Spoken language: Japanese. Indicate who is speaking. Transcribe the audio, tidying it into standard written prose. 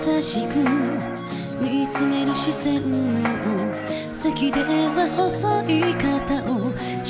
Speaker 1: 優しく見つめる視線を、先では細い肩を